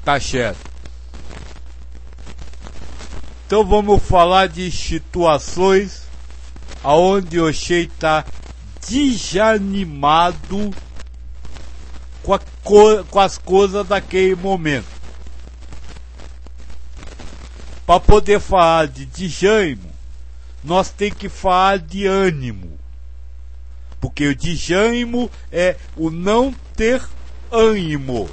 Tá certo. Então vamos falar de situações aonde o Oxê está desanimado com as coisas daquele momento. Para poder falar de desânimo, nós temos que falar de ânimo. Porque o desânimo é o não ter ânimo.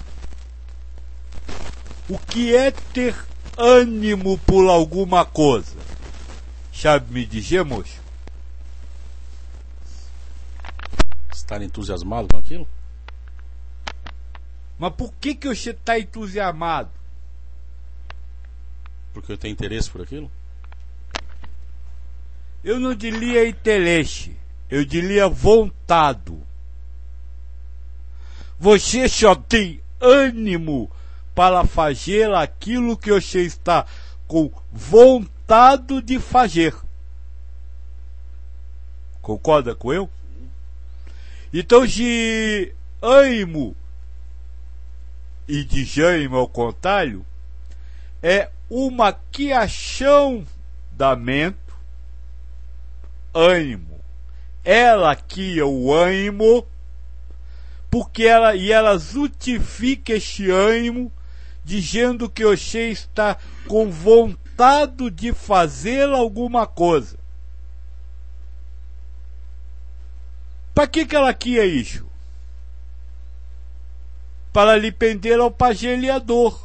O que é ter ânimo por alguma coisa? Sabe me dizer, moço? Estar entusiasmado com aquilo? Mas por que você está entusiasmado? Porque eu tenho interesse por aquilo? Eu não diria interesse, eu diria vontade. Você só tem ânimo para fazer aquilo que você está com vontade de fazer. Concorda com eu? Então, de ânimo e desânimo ao contrário, é uma criação da mente. Ânimo. Ela cria o ânimo, porque ela justifica este ânimo, dizendo que você está com vontade de fazer alguma coisa. Para que ela cria isso? Para lhe prender ao pagelhador.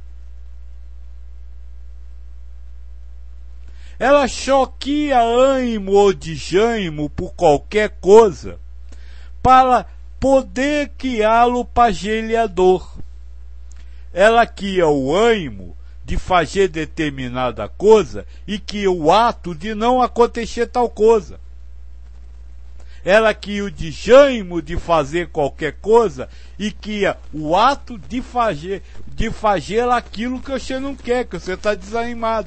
Ela só cria ânimo ou desânimo por qualquer coisa para poder criá-lo pagelhador. Ela cria o ânimo de fazer determinada coisa e cria o ato de não acontecer tal coisa. Ela cria o desânimo de fazer qualquer coisa e cria o ato de fazer aquilo que você não quer, que você está desanimado.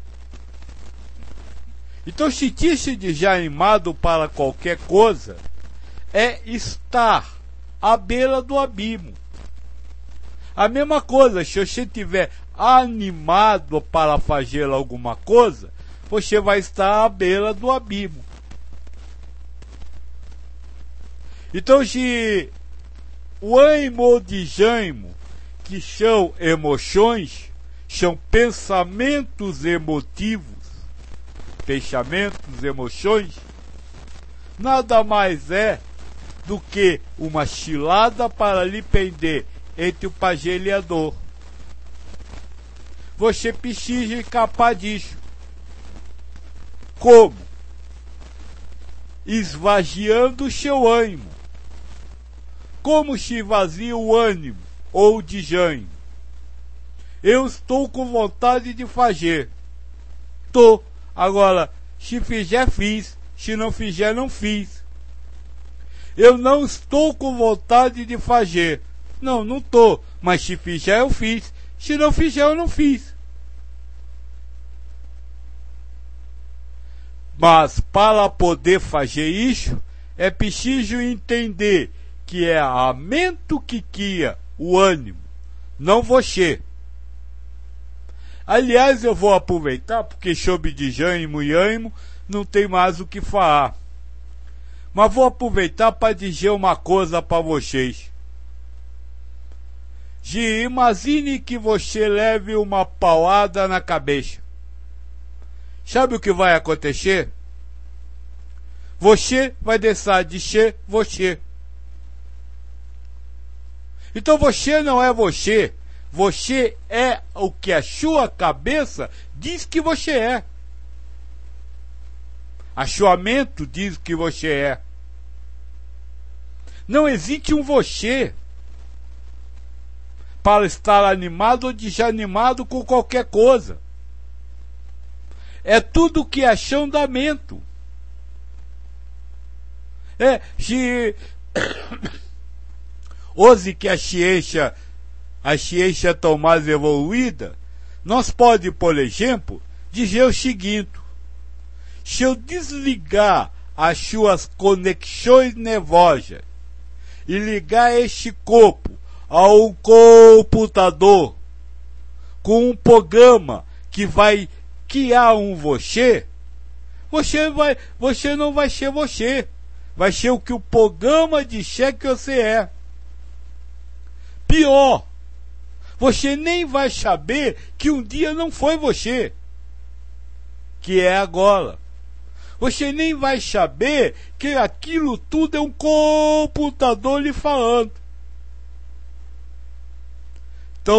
Então, sentir-se desanimado para qualquer coisa é estar à beira do abismo. A mesma coisa, se você estiver animado para fazer alguma coisa, você vai estar à beira do abismo. Então, se o ânimo ou desânimo, que são emoções, são pensamentos emotivos, emoções, nada mais é do que uma cilada para lhe prender entre o pagelhador. Você precisa escapar disso. Como? Esvaziando o seu ânimo. Como se esvazia o ânimo ou o desânimo? Eu estou com vontade de fazer. Tô. Agora, se fizer, fiz. Se não fizer, não fiz. Eu não estou com vontade de fazer. Não estou. Mas se fizer, eu fiz. Se não fizer, eu não fiz. Mas para poder fazer isso, é preciso entender que é a mente que cria o ânimo, não você. Aliás, eu vou aproveitar, porque sobre desânimo e ânimo não tem mais o que falar. Mas vou aproveitar para dizer uma coisa para vocês. Imagine que você leve uma paulada na cabeça. Sabe o que vai acontecer? Você vai deixar de ser você. Então você não é você. Você é o que a sua cabeça diz que você é. A sua mente diz que você é. Não existe um você para estar animado ou desanimado com qualquer coisa. É tudo que é achandamento. Hoje que a ciência está mais evoluída, nós pode, por exemplo, dizer o seguinte: se eu desligar as suas conexões nervosas e ligar este corpo a um computador com um programa que vai criar um você não vai ser você. Vai ser o que o programa disser que você é. Pior, você nem vai saber que um dia não foi você, que é agora. Você nem vai saber que aquilo tudo é um computador lhe falando. Então,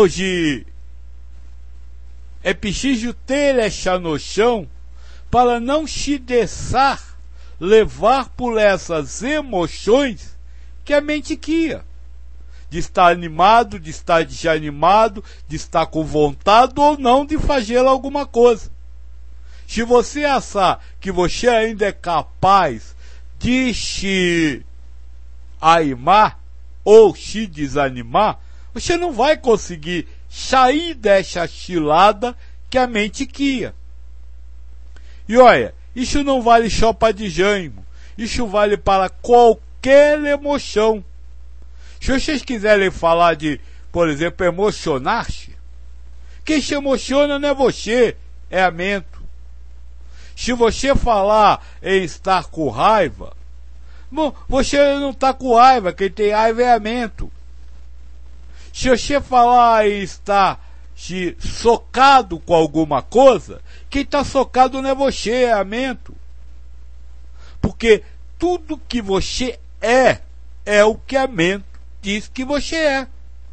é preciso ter essa noção para não se deixar levar por essas emoções que a mente cria. De estar animado, de estar desanimado, de estar com vontade ou não de fazer alguma coisa. Se você achar que você ainda é capaz de se animar ou se desanimar, você não vai conseguir sair dessa cilada que a mente cria. E olha, isso não vale só para desânimo, isso vale para qualquer emoção. Se vocês quiserem falar de, por exemplo, emocionar-se, quem se emociona não é você, é a mente. Se você falar em estar com raiva, bom, você não está com raiva, quem tem raiva é a mente. Se você falar em estar socado com alguma coisa, quem está socado não é você, é a mente. Porque tudo que você é o que a mente diz que você é.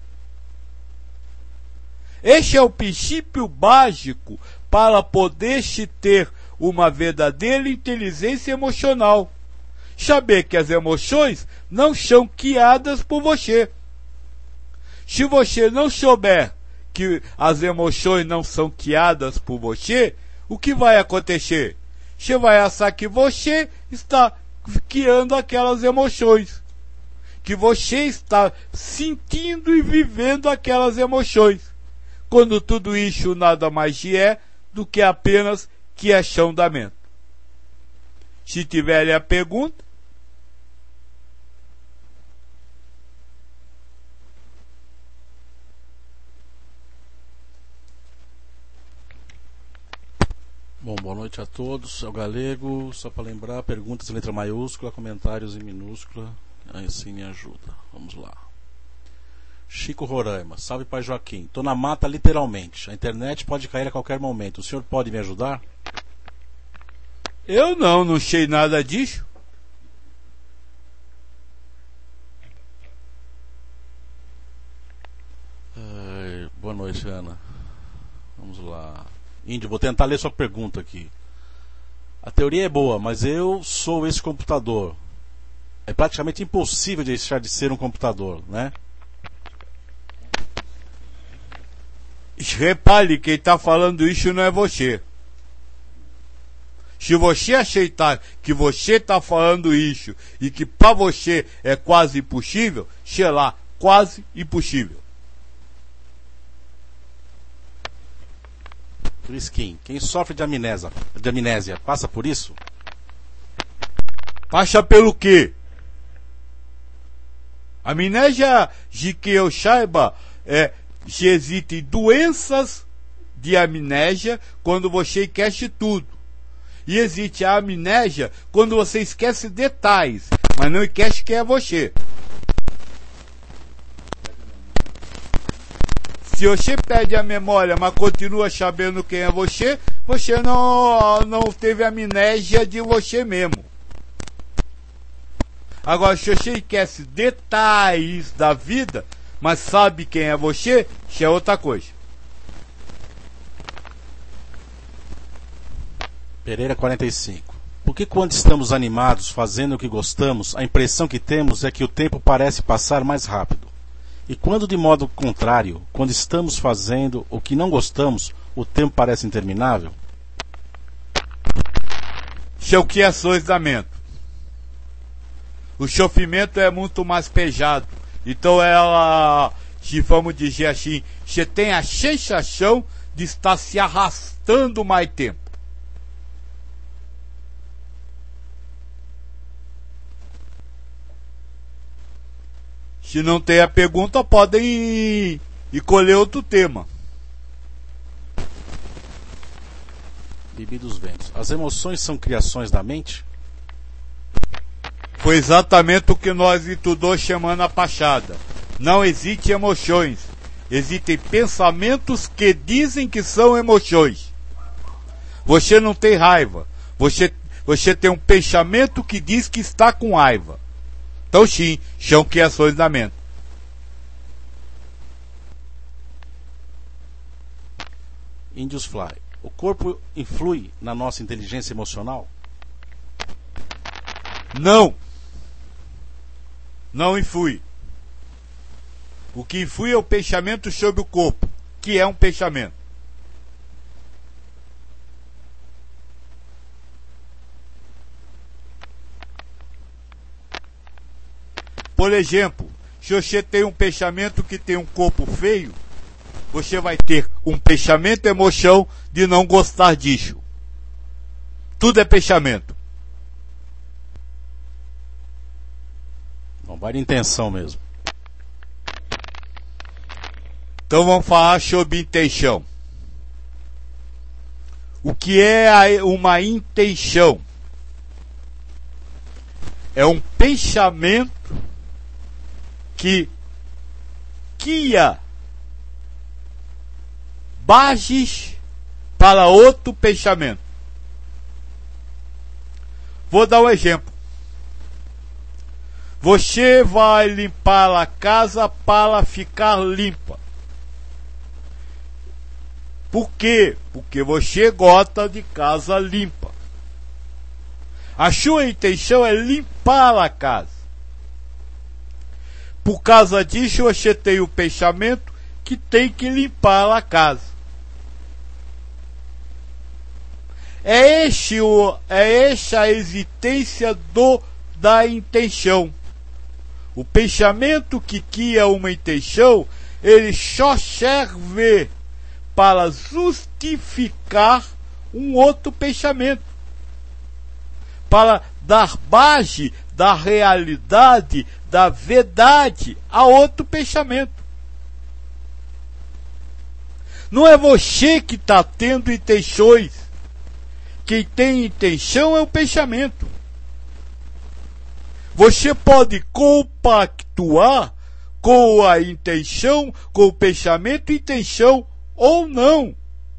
Este é o princípio básico para poder se ter uma verdadeira inteligência emocional. Saber que as emoções não são criadas por você. Se você não souber que as emoções não são criadas por você, o que vai acontecer? Você vai achar que você está criando aquelas emoções, que você está sentindo e vivendo aquelas emoções, quando tudo isso nada mais é do que apenas criação da mente. Se tiverem a pergunta, Bom, boa noite a todos. É o Galego. Só para lembrar, perguntas em letra maiúscula, comentários em minúscula. Assim me ajuda. Vamos lá. Chico Roraima. Salve, pai Joaquim. Tô na mata literalmente. A internet pode cair a qualquer momento. O senhor pode me ajudar? Eu não sei nada disso. Boa noite, Ana. Vamos lá. Índio, vou tentar ler sua pergunta aqui. A teoria é boa, mas eu sou esse computador. É praticamente impossível deixar de ser um computador, né? Repare, quem está falando isso não é você. Se você aceitar que você está falando isso e que para você é quase impossível, sei lá, quase impossível. Friskin, quem sofre de amnésia passa por isso? Passa pelo quê? Amnésia, de que eu saiba, se existem doenças de amnésia quando você esquece tudo. E existe a amnésia quando você esquece detalhes, mas não esquece quem é você. Se você perde a memória, mas continua sabendo quem é você, você não teve amnésia de você mesmo. Agora, se você esquece detalhes da vida, mas sabe quem é você, isso é outra coisa. Pereira 45. Por que quando estamos animados, fazendo o que gostamos, a impressão que temos é que o tempo parece passar mais rápido? E quando de modo contrário, quando estamos fazendo o que não gostamos, o tempo parece interminável? Isso é o que é soisamento. O sofrimento é muito mais pesado. Então ela, se vamos dizer assim, você tem a sensação de estar se arrastando mais tempo. Se não tem a pergunta, podem escolher outro tema. Bibi dos Ventos. As emoções são criações da mente? Foi exatamente o que nós estudamos semana passada. Não existem emoções. Existem pensamentos que dizem que são emoções. Você não tem raiva. Você tem um pensamento que diz que está com raiva. Então sim, são criações da mente. Índios Fly. O corpo influi na nossa inteligência emocional? Não. Não influi. O que influi é o pensamento sobre o corpo, que é um pensamento. Por exemplo, se você tem um pensamento que tem um corpo feio, você vai ter um pensamento, emoção de não gostar disso. Tudo é pensamento. Não vai de intenção mesmo. Então vamos falar sobre intenção. O que é uma intenção? É um pensamento que cria bases para outro pensamento. Vou dar um exemplo. Você vai limpar a casa para ficar limpa. Por quê? Porque você gosta de casa limpa. A sua intenção é limpar a casa. Por causa disso, você tem o pensamento que tem que limpar a casa. É essa a existência da intenção. O pensamento que cria uma intenção, ele só serve para justificar um outro pensamento, para dar base da realidade, da verdade a outro pensamento. Não é você que está tendo intenções. Quem tem intenção é o pensamento. Você pode compactuar com a intenção, com o pensamento e intenção ou não.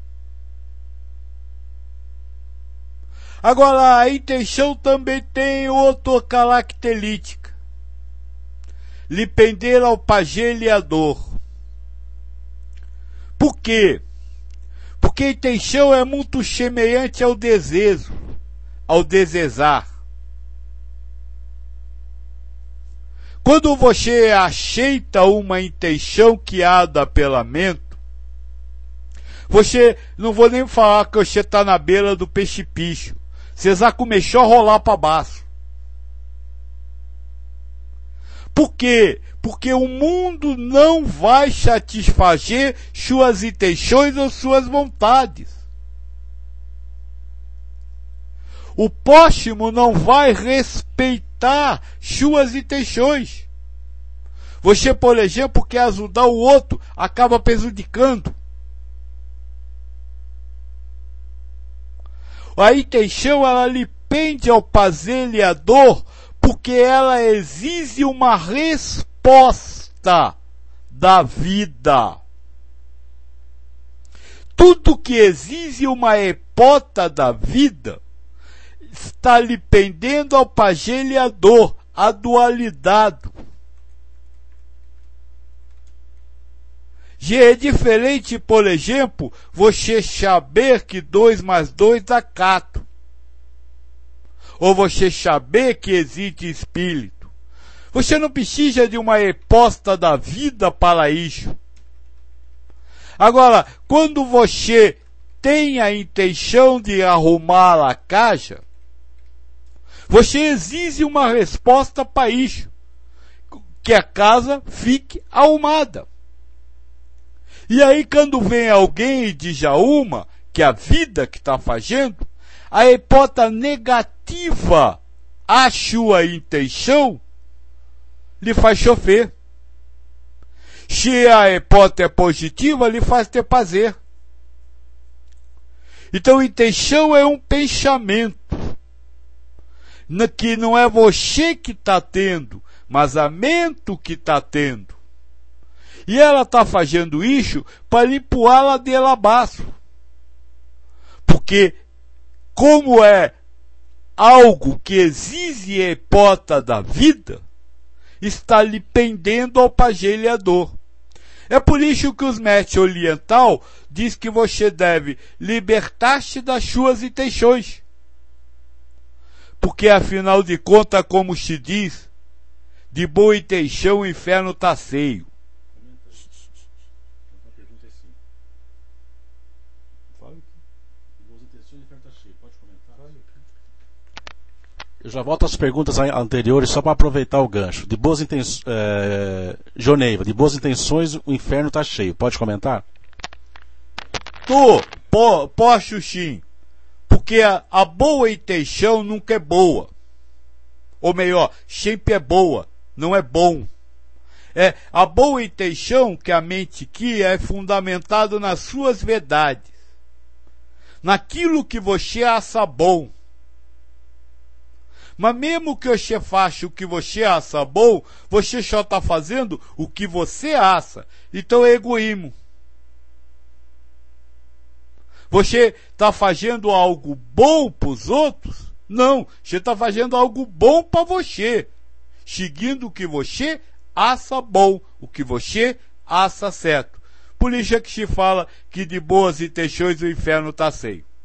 Agora, a intenção também tem outra característica. Lhe pender ao pageliador. Por quê? Porque a intenção é muito semelhante ao desejo, ao desejar. Quando você aceita uma intenção criada pela mente, você, não vou nem falar que você está na beira do precipício, você já começou a rolar para baixo. Por quê? Porque o mundo não vai satisfazer suas intenções ou suas vontades. O próximo não vai respeitar suas intenções. Você, por exemplo, quer ajudar o outro, acaba prejudicando. A intenção, ela lhe pende ao pazeliador, porque ela exige uma resposta da vida. Tudo que exige uma resposta da vida está lhe pendendo ao pageliador, a dualidade. Já é diferente, por exemplo, você saber que 2 mais 2 dá 4. Ou você saber que existe espírito. Você não precisa de uma resposta da vida para isso. Agora, quando você tem a intenção de arrumar a casa, você exige uma resposta para isso. Que a casa fique arrumada. E aí quando vem alguém e diz a uma, que é a vida que está fazendo, a hipótese negativa à sua intenção lhe faz chover. Se a hipótese é positiva, lhe faz ter prazer. Então, intenção é um pensamento que não é você que está tendo, mas a mente que está tendo. E ela está fazendo isso para empurrar a ladeira abaixo. Porque, como é algo que exige a hipótese da vida, está lhe pendendo ao pagelhador. É por isso que os mestres oriental diz que você deve libertar-se das suas intenções. Porque, afinal de contas, como se diz, de boa intenção o inferno está cheio. Eu já volto às perguntas anteriores só para aproveitar o gancho. De boas intenções, Joneiva, de boas intenções o inferno está cheio. Pode comentar? Posso sim. Porque a boa intenção nunca é boa. Ou melhor, sempre é boa, não é bom. A boa intenção que a mente cria é fundamentado nas suas verdades. Naquilo que você acha bom. Mas mesmo que você faça o que você acha bom, você só está fazendo o que você acha. Então é egoísmo. Você está fazendo algo bom para os outros? Não, você está fazendo algo bom para você. Seguindo o que você acha bom, o que você acha certo. Por isso é que se fala que de boas intenções o inferno está cheio.